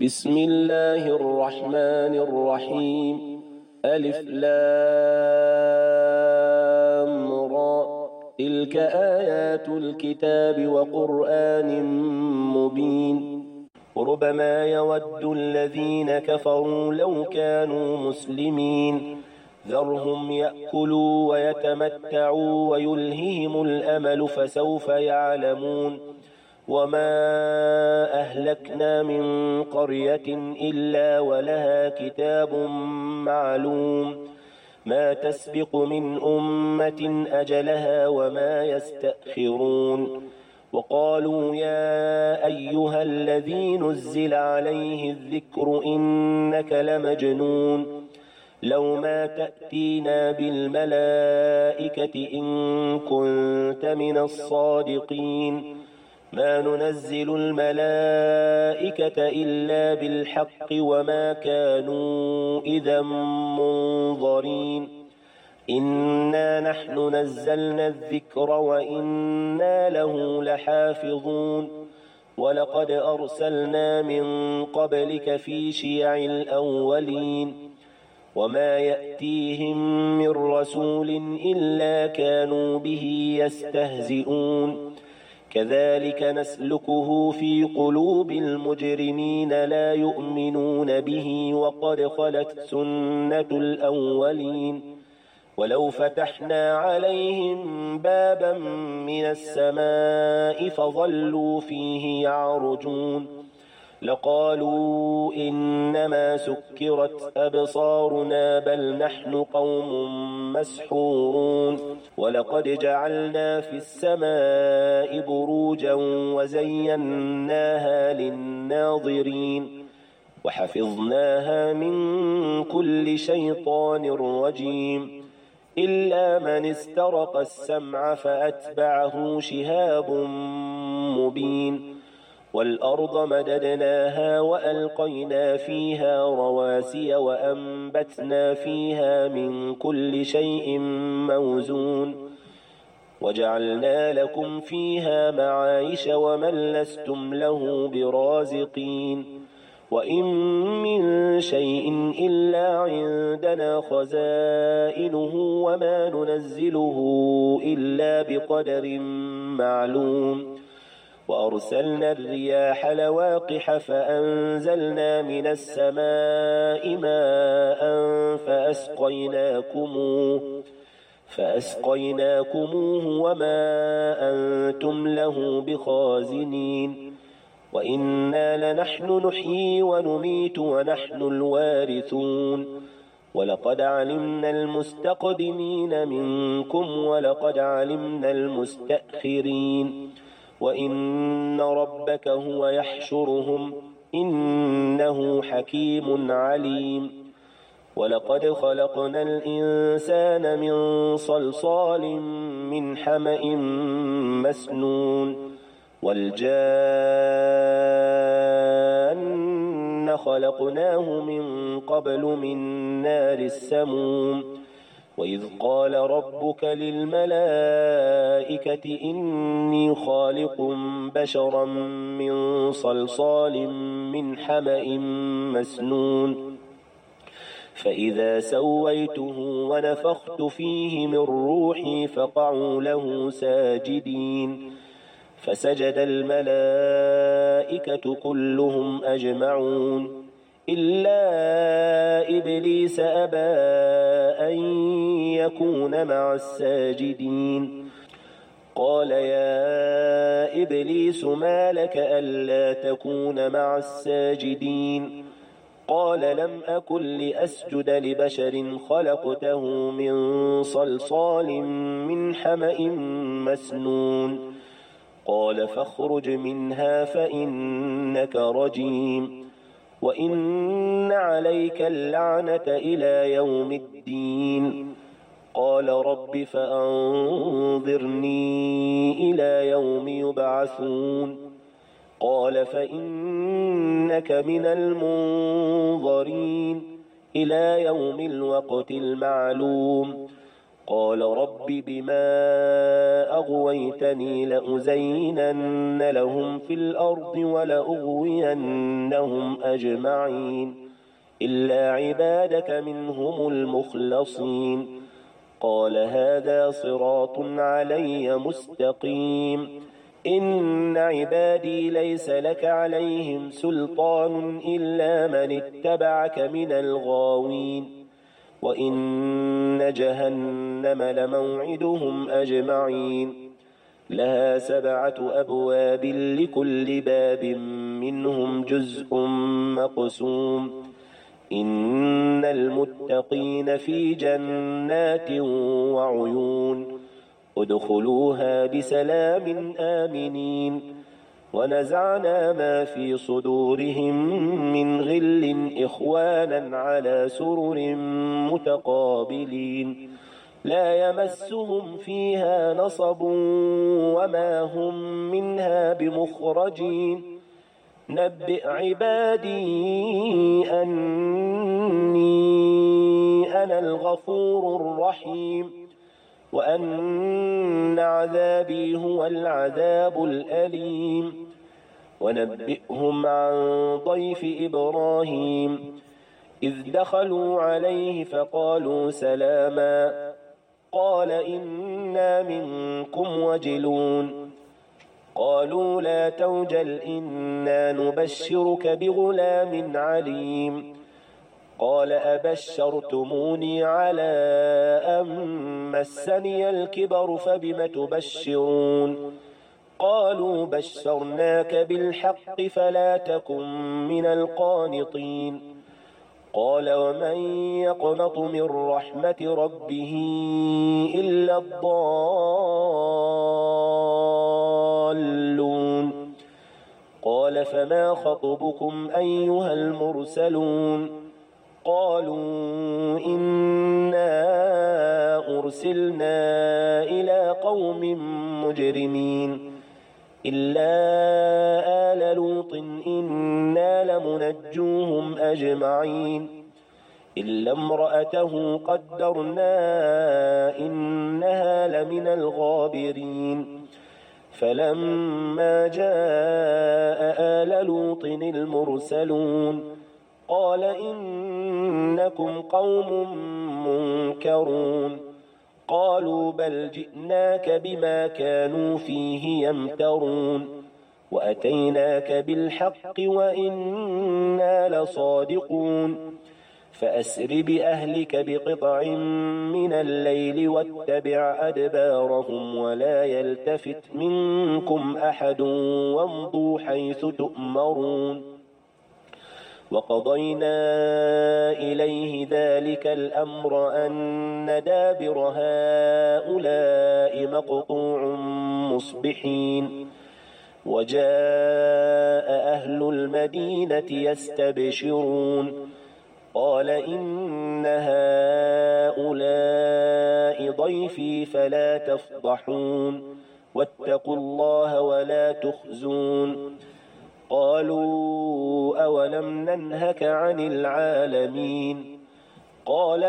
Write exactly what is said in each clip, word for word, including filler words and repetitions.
بسم الله الرحمن الرحيم. ألف لام را. تلك آيات الكتاب وقرآن مبين. ربما يود الذين كفروا لو كانوا مسلمين ذرهم يأكلوا ويتمتعوا ويلههم الأمل فسوف يعلمون. وما أهلكنا من قرية إلا ولها كتاب معلوم ما تسبق من أمة أجلها وما يستأخرون. وقالوا يا أيها الذي نزل عليه الذكر إنك لمجنون لو ما تأتينا بالملائكة إن كنت من الصادقين ما ننزل الملائكة إلا بالحق وما كانوا إذا منظرين. إنا نحن نزلنا الذكر وإنا له لحافظون. ولقد أرسلنا من قبلك في شيع الأولين وما يأتيهم من رسول إلا كانوا به يستهزئون. كذلك نسلكه في قلوب المجرمين لا يؤمنون به وقد خلت سنة الأولين. ولو فتحنا عليهم بابا من السماء فظلوا فيه يعرجون لقالوا إنما سكرت أبصارنا بل نحن قوم مسحورون. ولقد جعلنا في السماء بروجا وزيناها للناظرين وحفظناها من كل شيطان رجيم إلا من استرق السمع فأتبعه شهاب مبين. والأرض مددناها وألقينا فيها رواسي وأنبتنا فيها من كل شيء موزون وجعلنا لكم فيها معايش ومن لستم له برازقين. وإن من شيء إلا عندنا خزائنه وما ننزله إلا بقدر معلوم. وأرسلنا الرياح لواقح فأنزلنا من السماء ماء فأسقيناكموه فأسقيناكموه وما أنتم له بخازنين. وإنا لنحن نحيي ونميت ونحن الوارثون. ولقد علمنا المستقدمين منكم ولقد علمنا المستأخرين وإن ربك هو يحشرهم إنه حكيم عليم. ولقد خلقنا الإنسان من صلصال من حمأ مسنون والجان خلقناه من قبل من نار السموم. وإذ قال ربك للملائكة إني خالق بشرا من صلصال من حمأ مسنون فإذا سويته ونفخت فيه من روحي فقعوا له ساجدين فسجد الملائكة كلهم أجمعون إلا إبليس أبى أن يكون مع الساجدين. قال يا إبليس ما لك ألا تكون مع الساجدين؟ قال لم أكن لأسجد لبشر خلقته من صلصال من حمأ مسنون. قال فاخرج منها فإنك رجيم وإن عليك اللعنة إلى يوم الدين. قال رب فأنظرني إلى يوم يبعثون. قال فإنك من المنظرين إلى يوم الوقت المعلوم. قال رب بما أغويتني لأزينن لهم في الأرض ولأغوينهم أجمعين إلا عبادك منهم المخلصين قال هذا صراط علي مستقيم إن عبادي ليس لك عليهم سلطان إلا من اتبعك من الغاوين وإن جهنم لموعدهم أجمعين لها سبعة أبواب لكل باب منهم جزء مقسوم إن المتقين في جنات وعيون ادخلوها بسلام آمنين ونزعنا ما في صدورهم من غل إخوانا على سرر متقابلين لا يمسهم فيها نصب وما هم منها بمخرجين نبئ عبادي أني أنا الغفور الرحيم وأن عذابي هو العذاب الأليم ونبئهم عن ضيف إبراهيم إذ دخلوا عليه فقالوا سلاما قال إنا منكم وجلون قالوا لا توجل إنا نبشرك بغلام عليم قال أبشرتموني على أن مسني الكبر فبم تبشرون قالوا بشرناك بالحق فلا تكن من القانطين قال ومن يقنط من رحمة ربه إلا الضالون قال فما خطبكم أيها المرسلون قالوا إنا أرسلنا إلى قوم مجرمين إلا آل لوط إنا لمنجوهم أجمعين إلا امرأته قدرنا إنها لمن الغابرين فلما جاء آل لوط المرسلون قال إنكم قوم منكرون قالوا بل جئناك بما كانوا فيه يمترون وأتيناك بالحق وإنا لصادقون فأسر بأهلك بقطع من الليل واتبع أدبارهم ولا يلتفت منكم أحد وامضوا حيث تؤمرون وقضينا إليه ذلك الأمر أن دابر هؤلاء مقطوع مصبحين وجاء أهل المدينة يستبشرون قال إن هؤلاء ضيفي فلا تفضحون واتقوا الله ولا تخزون قالوا أولم ننهك عن العالمين قال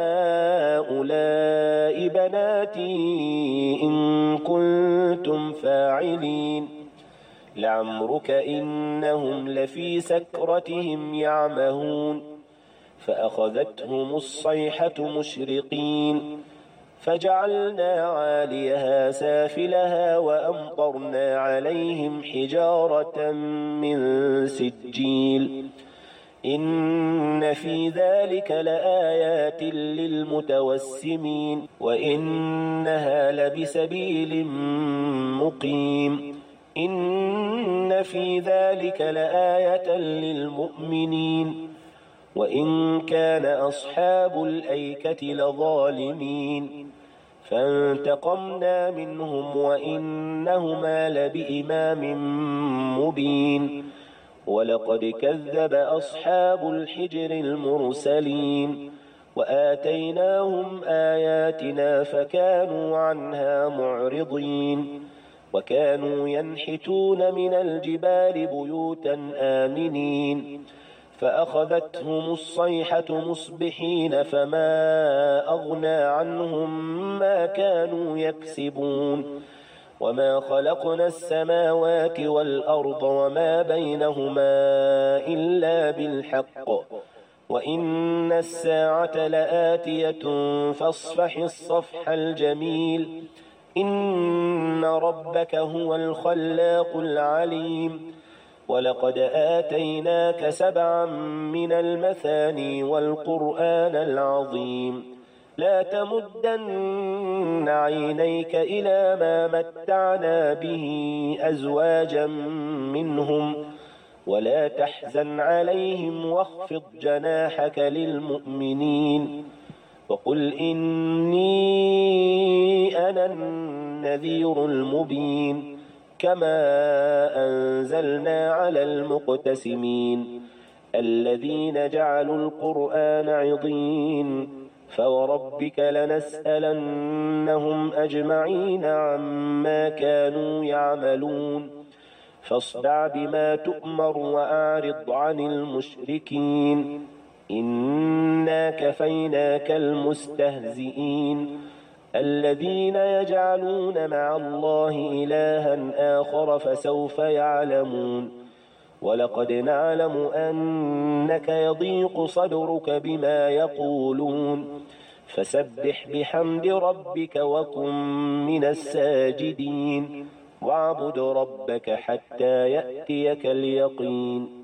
هؤلاء بناتي إن كنتم فاعلين لعمرك إنهم لفي سكرتهم يعمهون فأخذتهم الصيحة مشرقين فجعلنا عاليها سافلها وأمطرنا عليهم حجارة من سجيل إن في ذلك لآيات للمتوسمين وإنها لبسبيل مقيم إن في ذلك لآية للمؤمنين وإن كان أصحاب الأيكة لظالمين فانتقمنا منهم وإنهما لبإمام مبين ولقد كذب أصحاب الحجر المرسلين وآتيناهم آياتنا فكانوا عنها معرضين وكانوا ينحتون من الجبال بيوتا آمنين فأخذتهم الصيحة مصبحين فما أغنى عنهم ما كانوا يكسبون وما خلقنا السماوات والأرض وما بينهما إلا بالحق وإن الساعة لآتية فاصفح الصفح الجميل إن ربك هو الخلاق العليم ولقد آتيناك سبعا من المثاني والقرآن العظيم لا تمدن عينيك إلى ما متعنا به أزواجا منهم ولا تحزن عليهم واخفض جناحك للمؤمنين وقل إني أنا النذير المبين كما أنزلنا على المقتسمين الذين جعلوا القرآن عضين فوربك لنسألنهم أجمعين عما كانوا يعملون فاصدع بما تؤمر وأعرض عن المشركين إنا كفيناك المستهزئين الذين يجعلون مع الله إلها آخر فسوف يعلمون ولقد نعلم أنك يضيق صدرك بما يقولون فسبح بحمد ربك وكن من الساجدين واعبد ربك حتى يأتيك اليقين